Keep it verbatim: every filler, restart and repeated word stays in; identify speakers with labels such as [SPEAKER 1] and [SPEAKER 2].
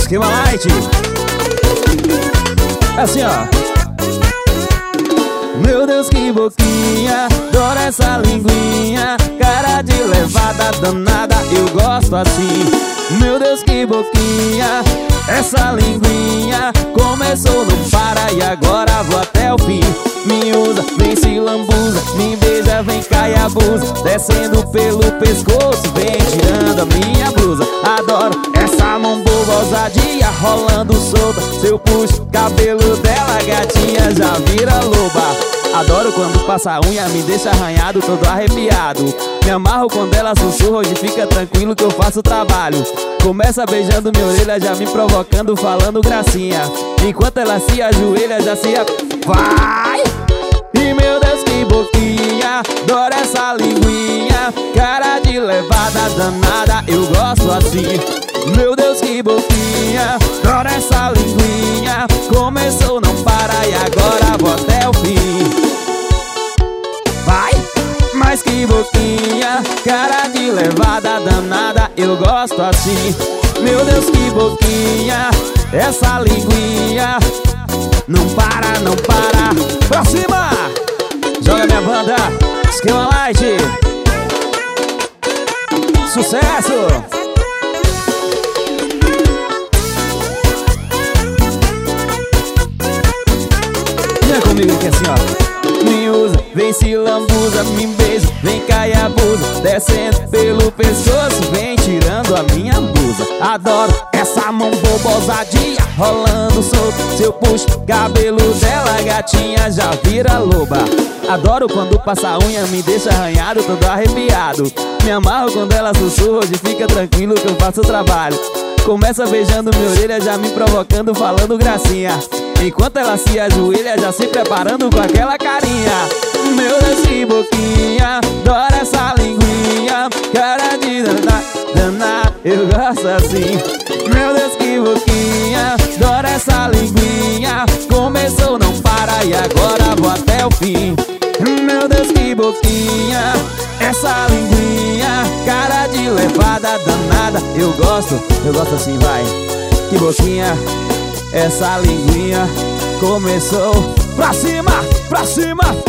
[SPEAKER 1] Esquema light. É assim, ó. Meu Deus, que boquinha, adoro essa linguinha, cara de levada danada, eu gosto assim. Meu Deus, que boquinha, essa linguinha, começou, não para e agora vou até o fim. Me usa, vem se lambuza, me beija, vem cai abusa, descendo pelo pescoço, vem tirando a minha blusa. Adoro essa mão boba, ousadia, rolando solta, seu puxo, cabelo dela, gatinha, já vira loba. Adoro quando passa a unha, me deixa arranhado, todo arrepiado. Me amarro quando ela sussurra, hoje fica tranquilo que eu faço o trabalho. Começa beijando minha orelha, já me provocando, falando gracinha. Enquanto ela se ajoelha, já se a... vai! E meu Deus, que boquinha, adoro essa linguinha, cara de levada danada, eu gosto assim. Meu Deus, que boquinha, adoro essa linguinha, começou, não para e agora vou até o fim. Vai! Mas que boquinha, cara de levada danada, eu gosto assim. Meu Deus, que boquinha, essa linguinha, não para, não para. Pra cima! Joga minha banda, Esquema light. Sucesso! Vem comigo aqui assim, ó. Me usa, vem se lambuza, me beija, vem cai abusa, descendo pelo pescoço, vem tirando a minha blusa. Adoro essa mão boba, ousadia, rolando solto, seu puxo, cabelo dela, gatinha, já vira loba. Adoro quando passa a unha, me deixa arranhado, todo arrepiado. Me amarro quando ela sussurra, hoje fica tranquilo que eu faço o trabalho. Começa beijando minha orelha, já me provocando, falando gracinha. Enquanto ela se ajoelha, já se preparando com aquela carinha. Meu Deus, que boquinha, adoro essa linguinha, cara de danar, danar, eu gosto assim. Meu Deus, que boquinha, adoro essa linguinha, começou, não para e agora vou até o fim. Meu Deus, que boquinha, essa linguinha, cara de levada danada, eu gosto, eu gosto assim, vai. Que boquinha, essa linguinha, começou, pra cima, pra cima.